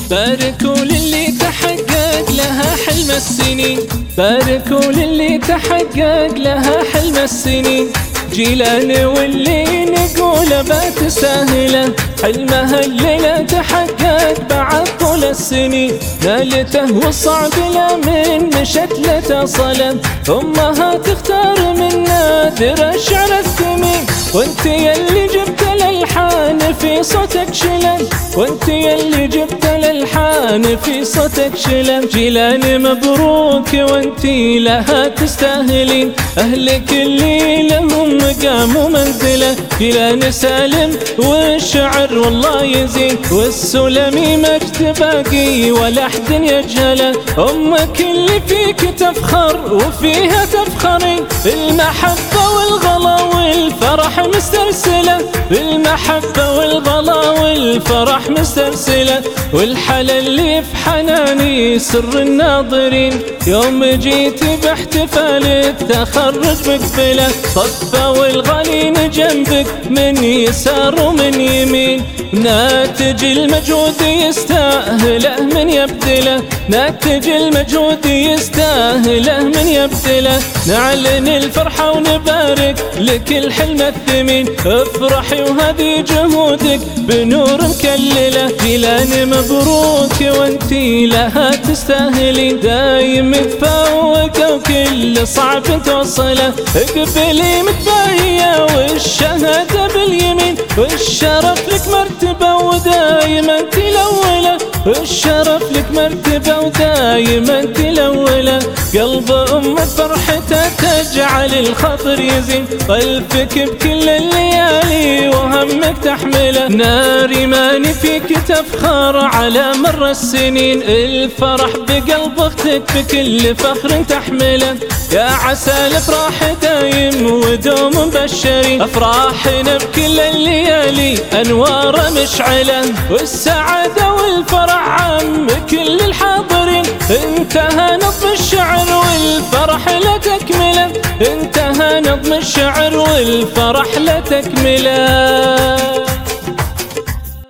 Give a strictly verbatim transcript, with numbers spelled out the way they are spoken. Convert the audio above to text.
باركوا للي تحقق لها حلم السنين، باركوا للي تحقق لها حلم السنين. جيلان واللي نقوله بتسهله، حلمها الليلة تحقق بعد طول السنين. نالته والصعب لا من مشت لتصله، امها تختار من نادر الشعر الثمين. وانت يلي جبت الالحان في صوتك شلل، وانت يلي جبت الالحان في صوتك شلل. جيلان مبروك وانت لها تستاهلين، اهلك اللي لهم مقام ومنزله. جيلان سالم والشعر والله يزين، والسلمي مجد باقي ولا احد يجهله. امك اللي فيك تفخر وفيها تفخرين، المحبة والغلا والفرح مسترسلة، المحبة والغلا والفرح مسترسلة. والحلا اللي في حناني سر الناظرين، يوم جيت باحتفال التخرج مقبلة. صفة والغالين جنبك من يسار ومن يمين، ناتج المجهود يستاهله من يبذله، ناتج المجهود يستاهله من يبذله. نعلن الفرحة ونبارك لك الحلم الثمين، افرحي وهذه جهودك بنور مكلله. جيلان مبروك وانتي لها تستاهلين، دايم متفوقة وكل صعب توصله. اقبلي متباهية والشهادة باليمين، والشرف لك مرتبة ودايما تلولة، والشرف لك مرتبة ودايما تلولة. قلب أم فرحته تجعل الخاطر يزين، طلفك بكل الليالي وهمك تحمله. ناري ماني فيك تفخر على مر السنين، الفرح بقلب اختك بكل فخر تحمله. يا عسى الافراح دايم ودوم مبشرين، افراحنا بكل الليالي انوار مشعله. والسعادة والفرح عم كل الحاضرين، انتهى نظم الشعر والفرح لا تكمله، انتهى نظم الشعر والفرح لا تكمله.